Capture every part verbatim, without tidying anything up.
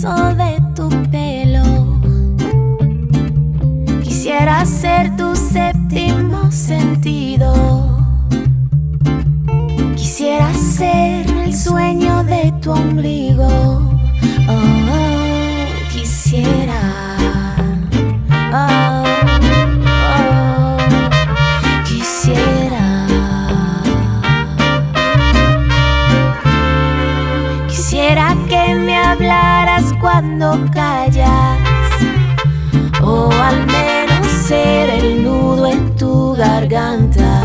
beso de tu pelo. Quisiera ser tu séptimo sentido. Quisiera ser el sueño de tu ombligo. Oh, oh, quisiera. Oh, oh, quisiera. Quisiera que me hablaras cuando callas, o al menos ser el nudo en tu garganta.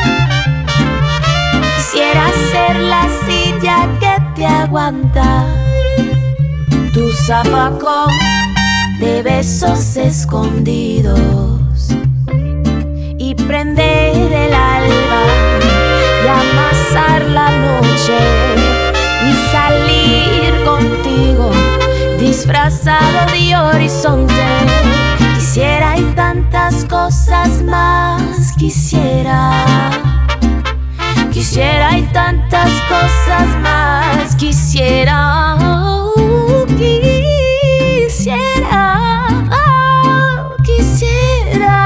Quisiera ser la silla que te aguanta, tu zafacón de besos escondidos, y prender el alba y amasar la noche, y salir contigo disfrazado de horizonte. Quisiera y tantas cosas más. Quisiera, quisiera y tantas cosas más. Quisiera, oh, quisiera, oh, quisiera.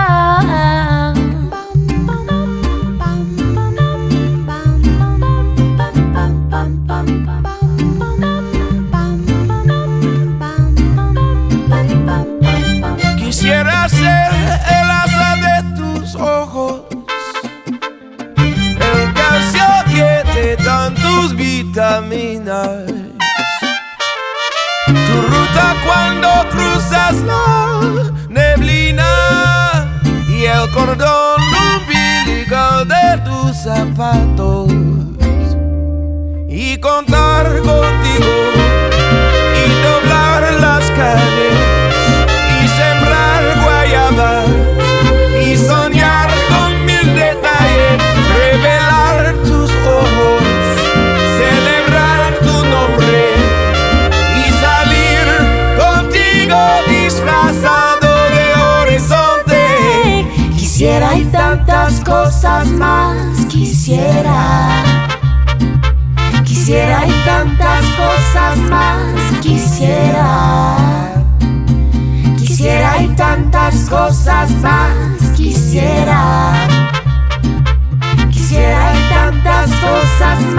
Quisiera ser el asa de tus ojos, el calcio que te dan tus vitaminas, tu ruta cuando cruzas la neblina y el cordón umbilical de tus zapatos, y contar contigo y doblar las calles y sembrar guayaba y soñar con mil detalles, revelar tus ojos, celebrar tu nombre y salir contigo disfrazado de horizonte. Quisiera y tantas cosas más. Quisiera, quisiera y tantas cosas más. Quisiera, quisiera y tantas cosas más. Quisiera, quisiera y tantas cosas más.